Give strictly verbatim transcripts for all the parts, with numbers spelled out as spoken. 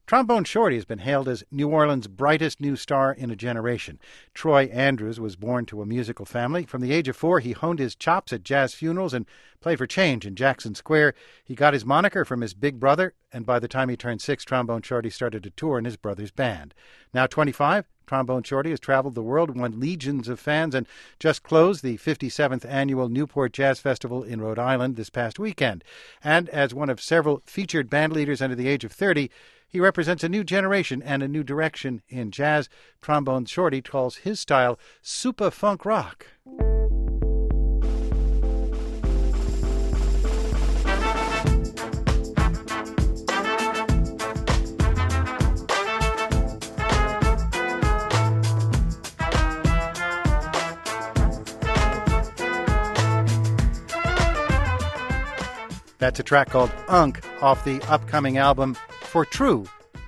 Trombone Shorty has been hailed as New Orleans' brightest new star in a generation. Troy Andrews was born to a musical family. From the age of four, he honed his chops at jazz funerals and played for change in Jackson Square. He got his moniker from his big brother, and by the time he turned six, Trombone Shorty started to tour in his brother's band. Now twenty-five, Trombone Shorty has traveled the world, won legions of fans, and just closed the fifty-seventh annual Newport Jazz Festival in Rhode Island this past weekend. And as one of several featured band leaders under the age of thirty, he represents a new generation and a new direction in jazz. Trombone Shorty calls his style super funk rock. That's a track called Unk off the upcoming album For True.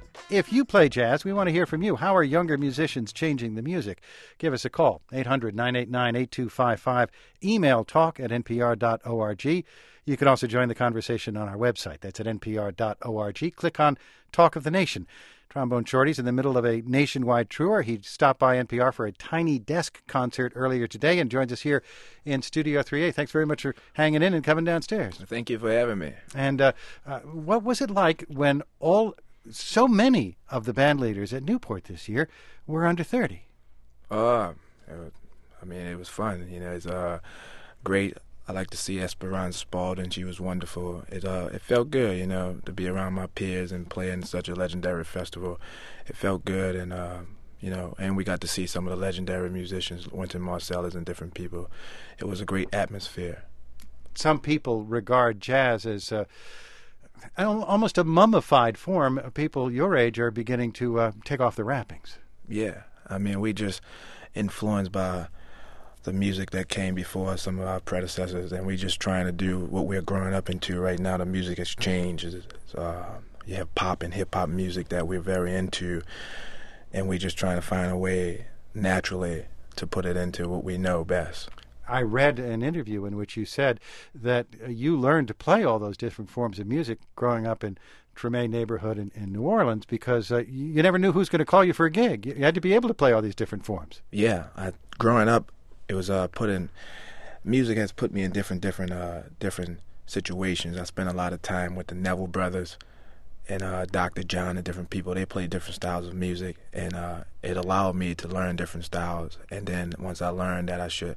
If you play jazz, we want to hear from you. How are younger musicians changing the music? Give us a call, eight hundred, nine eight nine, eight two five five. Email talk at n p r dot org. You can also join the conversation on our website. That's at n p r dot org. Click on Talk of the Nation. Trombone Shorty's in the middle of a nationwide tour. He stopped by N P R for a Tiny Desk concert earlier today and joins us here in Studio three A. Thanks very much for hanging in and coming downstairs. Thank you for having me. And uh, uh, what was it like when all so many of the band leaders at Newport this year were under thirty? Uh, it was, I mean, it was fun. You know, it's uh, great. I like to see Esperanza Spalding. She was wonderful. It uh, it felt good, you know, to be around my peers and play in such a legendary festival. It felt good, and uh, you know, and we got to see some of the legendary musicians, Wynton Marsalis and different people. It was a great atmosphere. Some people regard jazz as uh, almost a mummified form. People your age are beginning to uh, take off the wrappings. Yeah, I mean, we just influenced by the music that came before some of our predecessors, and we just trying to do what we're growing up into right now. The music has changed. It's, uh, you have pop and hip-hop music that we're very into, and we're just trying to find a way naturally to put it into what we know best. I read an interview in which you said that you learned to play all those different forms of music growing up in Tremaine neighborhood in, in New Orleans because uh, you never knew who was going to call you for a gig. You had to be able to play all these different forms. Yeah, I, growing up, it was uh, put in, music has put me in different, different, uh, different situations. I spent a lot of time with the Neville Brothers and uh, Doctor John and different people. They played different styles of music, and uh, it allowed me to learn different styles. And then once I learned that I should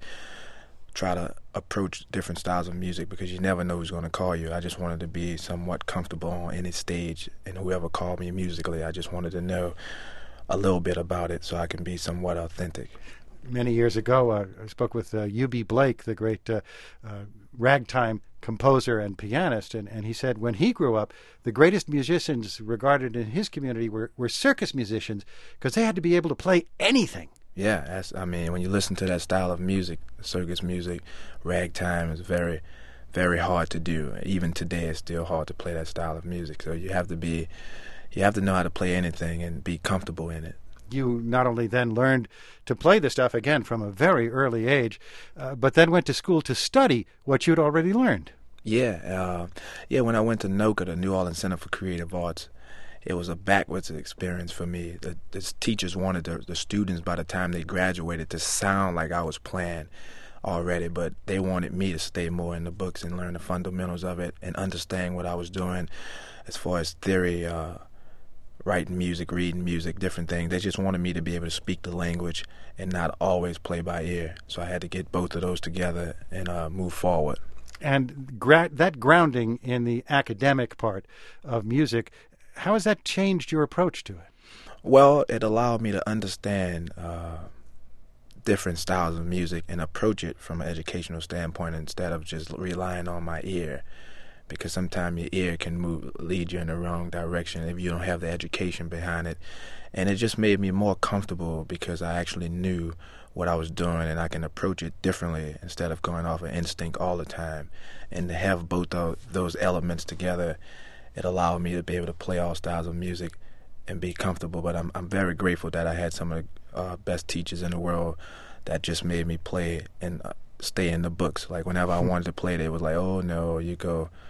try to approach different styles of music because you never know who's going to call you. I just wanted to be somewhat comfortable on any stage, and whoever called me musically, I just wanted to know a little bit about it so I can be somewhat authentic. Many years ago, uh, I spoke with uh, U B Blake, the great uh, uh, ragtime composer and pianist, and, and he said when he grew up, the greatest musicians regarded in his community were, were circus musicians because they had to be able to play anything. Yeah, that's, I mean, when you listen to that style of music, circus music, ragtime is very, very hard to do. Even today, it's still hard to play that style of music. So you have to be, you have to know how to play anything and be comfortable in it. You not only then learned to play the stuff, again, from a very early age, uh, but then went to school to study what you'd already learned. Yeah. Uh, yeah, when I went to NOCA, the New Orleans Center for Creative Arts, it was a backwards experience for me. The, the teachers wanted the, the students, by the time they graduated, to sound like I was playing already, but they wanted me to stay more in the books and learn the fundamentals of it and understand what I was doing as far as theory, uh, writing music, reading music, different things. They just wanted me to be able to speak the language and not always play by ear. So I had to get both of those together and uh, move forward. And gra- that grounding in the academic part of music, how has that changed your approach to it? Well, it allowed me to understand uh, different styles of music and approach it from an educational standpoint instead of just relying on my ear. Because sometimes your ear can move, lead you in the wrong direction if you don't have the education behind it. And it just made me more comfortable because I actually knew what I was doing and I can approach it differently instead of going off of instinct all the time. And to have both of those elements together, it allowed me to be able to play all styles of music and be comfortable. But I'm I'm very grateful that I had some of the uh, best teachers in the world that just made me play and uh, stay in the books. Like whenever I wanted to play, they was like, "Oh no, you go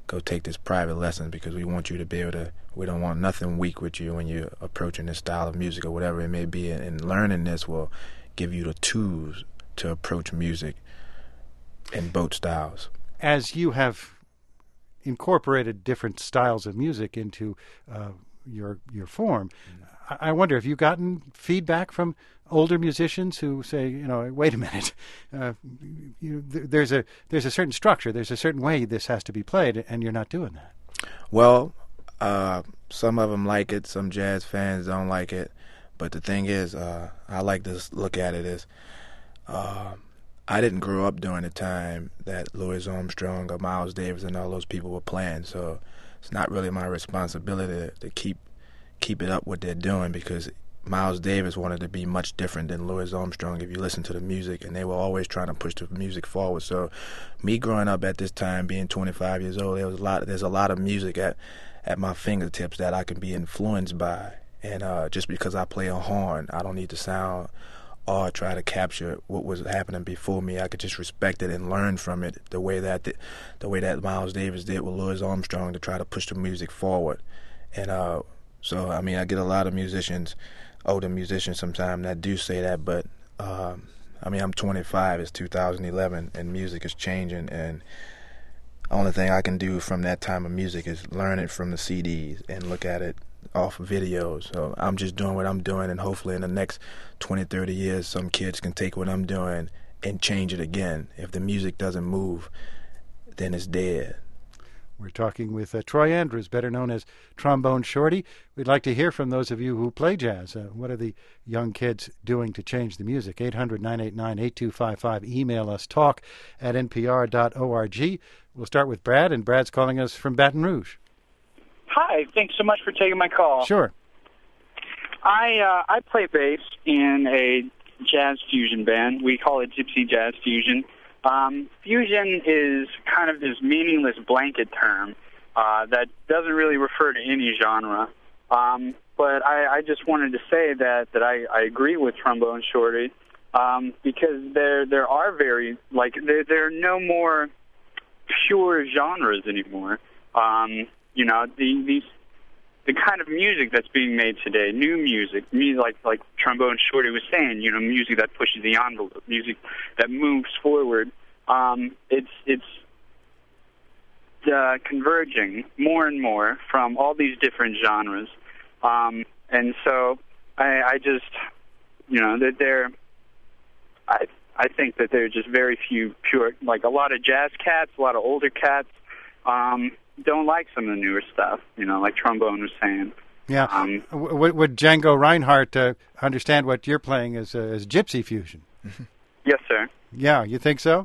go take this private lesson because we want you to be able to, we don't want nothing weak with you when you're approaching this style of music or whatever it may be. And, and learning this will give you the tools to approach music in both styles. As you have incorporated different styles of music into uh, your your form, mm. I, I wonder, have you gotten feedback from older musicians who say, you know, wait a minute, uh, you, th- there's a there's a certain structure, there's a certain way this has to be played, and you're not doing that? Well, uh, some of them like it, some jazz fans don't like it, but the thing is, uh, I like to look at it as, uh, I didn't grow up during the time that Louis Armstrong or Miles Davis and all those people were playing, so it's not really my responsibility to, to keep keep it up what they're doing, because Miles Davis wanted to be much different than Louis Armstrong if you listen to the music, and they were always trying to push the music forward. So me growing up at this time, being twenty-five years old, there was a lot there's a lot of music at at my fingertips that I can be influenced by, and uh, just because I play a horn, I don't need to sound or try to capture what was happening before me. I could just respect it and learn from it the way that the, the way that Miles Davis did with Louis Armstrong to try to push the music forward. And uh, so, I mean, I get a lot of musicians, older musicians sometimes that do say that, but um, I mean, I'm twenty-five, it's two thousand eleven, and music is changing, and the only thing I can do from that time of music is learn it from the C Ds and look at it off videos. So I'm just doing what I'm doing, and hopefully in the next twenty, thirty years some kids can take what I'm doing and change it again. If the music doesn't move, then it's dead. We're talking with uh, Troy Andrews, better known as Trombone Shorty. We'd like to hear from those of you who play jazz. Uh, what are the young kids doing to change the music? eight hundred, nine eight nine, eight two five five. Email us, talk at n p r dot org. We'll start with Brad, and Brad's calling us from Baton Rouge. Hi, thanks so much for taking my call. Sure. I uh, I play bass in a jazz fusion band. We call it Gypsy Jazz Fusion. Um, fusion is kind of this meaningless blanket term uh, that doesn't really refer to any genre. Um, but I, I just wanted to say that, that I, I agree with Trombone Shorty um, because there there are very, like, there, there are no more pure genres anymore. Um, you know, the these the kind of music that's being made today, new music, music like like Trombone Shorty was saying, you know, music that pushes the envelope, music that moves forward. Um, it's it's uh, converging more and more from all these different genres, um, and so I, I just, you know, that there, I I think that there are just very few pure, like a lot of jazz cats, a lot of older cats. Um, don't like some of the newer stuff, you know, like Trombone was saying. Yeah. Um, w- would Django Reinhardt uh, understand what you're playing as, uh, as gypsy fusion? Yes, sir. Yeah, you think so?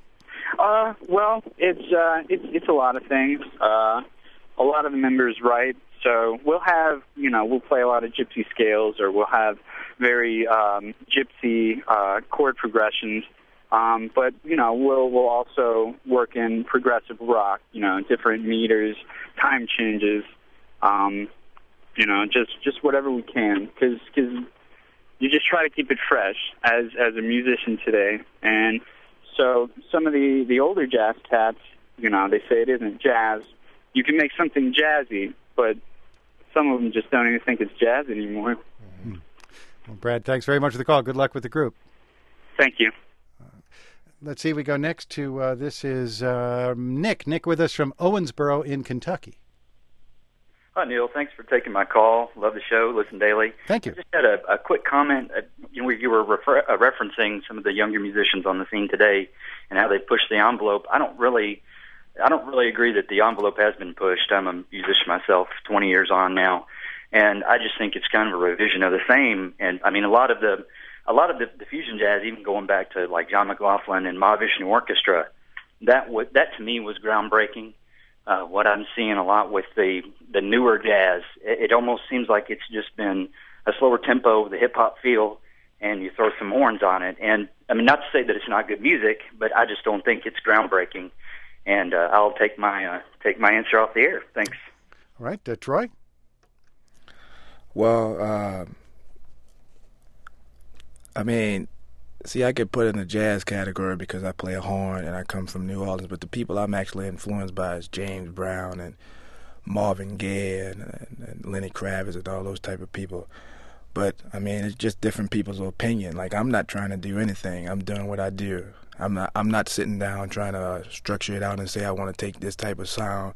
Uh, well, it's uh, it's it's a lot of things. Uh, a lot of the members write, so we'll have, you know, we'll play a lot of gypsy scales, or we'll have very um, gypsy uh, chord progressions. Um, but, you know, we'll we'll also work in progressive rock, you know, different meters, time changes, um, you know, just, just whatever we can, because you just try to keep it fresh as as a musician today. And so some of the, the older jazz cats, you know, they say it isn't jazz. You can make something jazzy, but some of them just don't even think it's jazz anymore. Mm-hmm. Well, Brad, thanks very much for the call. Good luck with the group. Thank you. Let's see, we go next to, uh, this is uh, Nick. Nick with us from Owensboro in Kentucky. Hi, Neil. Thanks for taking my call. Love the show. Listen daily. Thank you. I just had a, a quick comment. Uh, you know, you were refer- uh, referencing some of the younger musicians on the scene today and how they push the envelope. I don't really, I don't really agree that the envelope has been pushed. I'm a musician myself, twenty years on now, and I just think it's kind of a revision of the same. And I mean, a lot of the A lot of the, the fusion jazz, even going back to like John McLaughlin and Mahavishnu Orchestra, that w- that to me was groundbreaking. Uh, what I'm seeing a lot with the, the newer jazz, it, it almost seems like it's just been a slower tempo, the hip hop feel, and you throw some horns on it. And I mean, not to say that it's not good music, but I just don't think it's groundbreaking. And uh, I'll take my uh, take my answer off the air. Thanks. All right, uh, Troy. Well. Uh... I mean, see, I get put in the jazz category because I play a horn and I come from New Orleans, but the people I'm actually influenced by is James Brown and Marvin Gaye and, and, and Lenny Kravitz and all those type of people. But, I mean, it's just different people's opinion. Like, I'm not trying to do anything. I'm doing what I do. I'm not I'm not sitting down trying to uh, structure it out and say I want to take this type of sound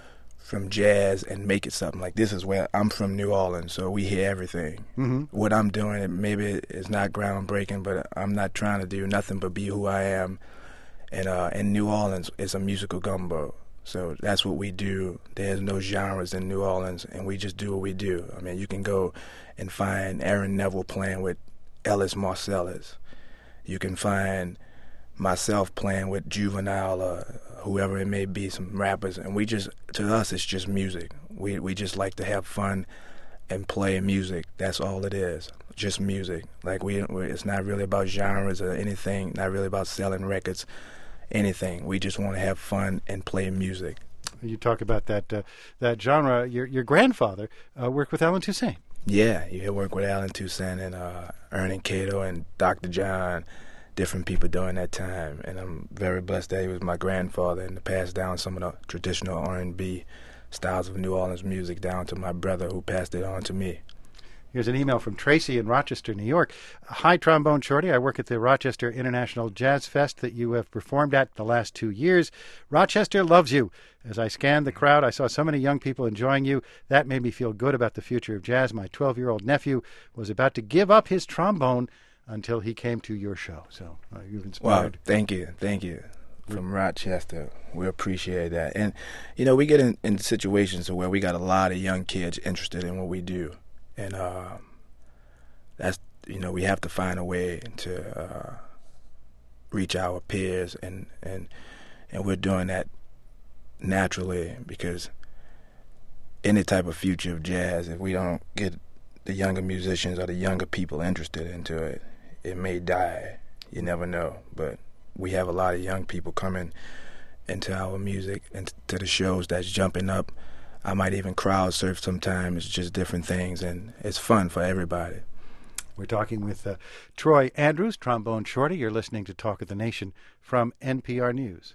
from jazz and make it something. Like, this is where I'm from, New Orleans, so we hear everything. Mm-hmm. What I'm doing, it maybe it's not groundbreaking, but I'm not trying to do nothing but be who I am. And uh, in New Orleans, it's a musical gumbo. So that's what we do. There's no genres in New Orleans, and we just do what we do. I mean, you can go and find Aaron Neville playing with Ellis Marsalis. You can find myself playing with Juvenile or whoever it may be, some rappers. And we just, to us, it's just music. We we just like to have fun and play music. That's all it is, just music. Like, we, we it's not really about genres or anything, not really about selling records. Anything. We just want to have fun and play music. You talk about that uh, that genre. Your your grandfather uh, worked with Allen Toussaint. Yeah, you worked with Allen Toussaint and uh, Ernie Cato and Doctor John, different people during that time. And I'm very blessed that he was my grandfather and to pass down some of the traditional R and B styles of New Orleans music down to my brother, who passed it on to me. Here's an email from Tracy in Rochester, New York. Hi, Trombone Shorty. I work at the Rochester International Jazz Fest that you have performed at the last two years. Rochester loves you. As I scanned the crowd, I saw so many young people enjoying you. That made me feel good about the future of jazz. My twelve-year-old nephew was about to give up his trombone until he came to your show. So uh, you've inspired. Wow, thank you. Thank you. From Rochester, we appreciate that. And, you know, we get in, in situations where we got a lot of young kids interested in what we do. And uh, that's, you know, we have to find a way to uh, reach our peers, and, and and we're doing that naturally, because any type of future of jazz, if we don't get the younger musicians or the younger people interested into it, it may die. You never know. But we have a lot of young people coming into our music and to the shows that's jumping up. I might even crowd surf sometimes. It's just different things, and it's fun for everybody. We're talking with uh, Troy Andrews, Trombone Shorty. You're listening to Talk of the Nation from N P R News.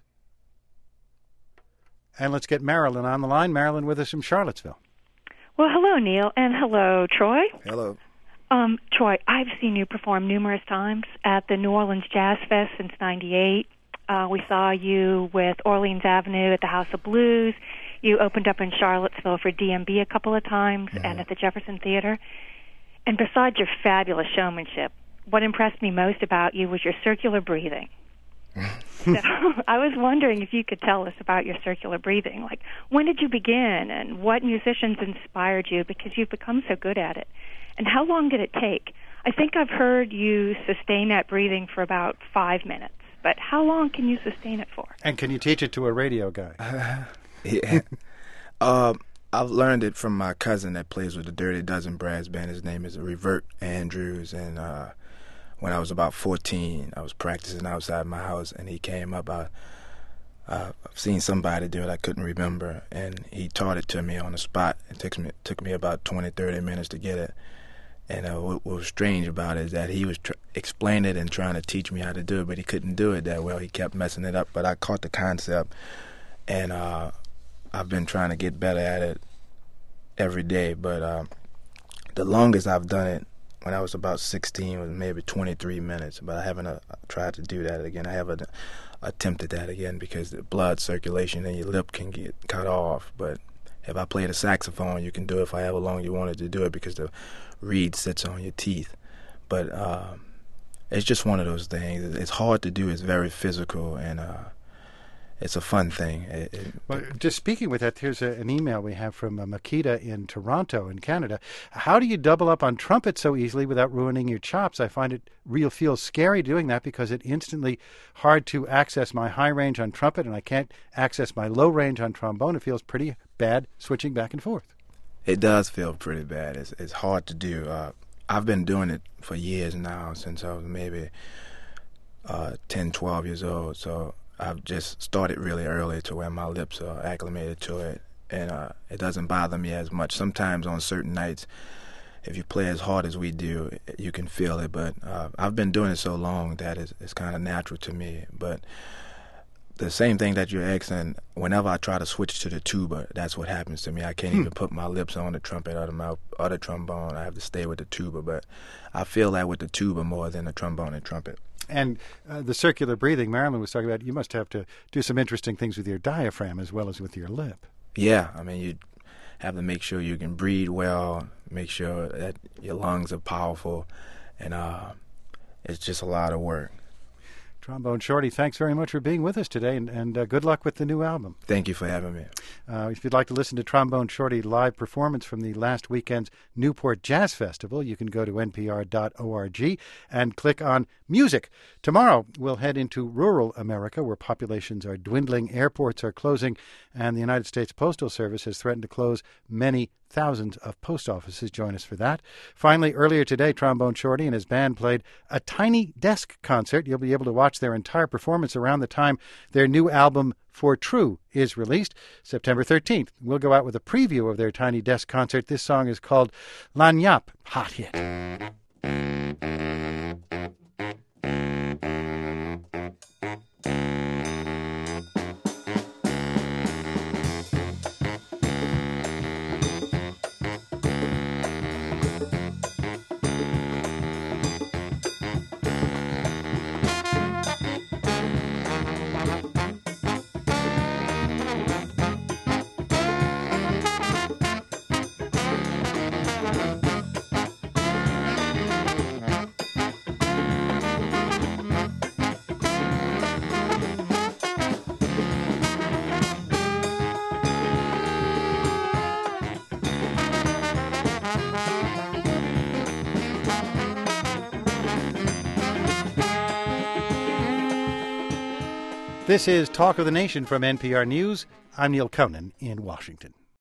And let's get Marilyn on the line. Marilyn with us from Charlottesville. Well, hello, Neil, and hello, Troy. Hello. Um, Troy, I've seen you perform numerous times at the New Orleans Jazz Fest since ninety-eight. Uh, we saw you with Orleans Avenue at the House of Blues. You opened up in Charlottesville for D M B a couple of times, mm-hmm. and at the Jefferson Theater. And besides your fabulous showmanship, what impressed me most about you was your circular breathing. So I was wondering if you could tell us about your circular breathing. Like, when did you begin, and what musicians inspired you, because you've become so good at it? And how long did it take? I think I've heard you sustain that breathing for about five minutes, but how long can you sustain it for? And can you teach it to a radio guy? Uh, yeah. um, I've learned it from my cousin that plays with the Dirty Dozen Brass Band. His name is Revert Andrews, and uh, when I was about fourteen, I was practicing outside my house, and he came up. I, uh, I've seen somebody do it I couldn't remember, and he taught it to me on the spot. It took me, it took me about twenty, thirty minutes to get it. And uh, what, what was strange about it is that he was tr- explaining it and trying to teach me how to do it, but he couldn't do it that well. He kept messing it up, but I caught the concept, and uh, I've been trying to get better at it every day. But uh, the longest I've done it, when I was about sixteen, was maybe twenty-three minutes, but I haven't uh, tried to do that again. I haven't uh, attempted that again because the blood circulation in your lip can get cut off. But if I played a saxophone, you can do it for however long you wanted to do it because the reed sits on your teeth. But uh, it's just one of those things. It's hard to do. It's very physical, and uh, it's a fun thing. It, it, well, just speaking with that, here's a, an email we have from uh, Makita in Toronto, in Canada. How do you double up on trumpet so easily without ruining your chops? I find it real feels scary doing that because it instantly hard to access my high range on trumpet, and I can't access my low range on trombone. It feels pretty bad switching back and forth. It does feel pretty bad. It's, it's hard to do. Uh, I've been doing it for years now, since I was maybe uh, ten, twelve years old. So I've just started really early to where my lips are acclimated to it, and uh, it doesn't bother me as much. Sometimes on certain nights, if you play as hard as we do, you can feel it. But uh, I've been doing it so long that it's, it's kind of natural to me. But the same thing that you're asking, whenever I try to switch to the tuba, that's what happens to me. I can't hmm. even put my lips on the trumpet or the mouth or the trombone. I have to stay with the tuba. But I feel that with the tuba more than the trombone and trumpet. And uh, the circular breathing Marilyn was talking about, you must have to do some interesting things with your diaphragm as well as with your lip. Yeah, I mean, you have to make sure you can breathe well, make sure that your lungs are powerful, and uh, it's just a lot of work. Trombone Shorty, thanks very much for being with us today, and, and uh, good luck with the new album. Thank you for having me. Uh, if you'd like to listen to Trombone Shorty live performance from the last weekend's Newport Jazz Festival, you can go to N P R dot org and click on Music. Tomorrow, we'll head into rural America, where populations are dwindling, airports are closing, and the United States Postal Service has threatened to close many thousands of post offices. Join us for that. Finally, earlier today, Trombone Shorty and his band played a Tiny Desk concert. You'll be able to watch their entire performance around the time their new album, For True, is released, September thirteenth. We'll go out with a preview of their Tiny Desk concert. This song is called Lanyap, Hot Hit. This is Talk of the Nation from N P R News. I'm Neil Conan in Washington.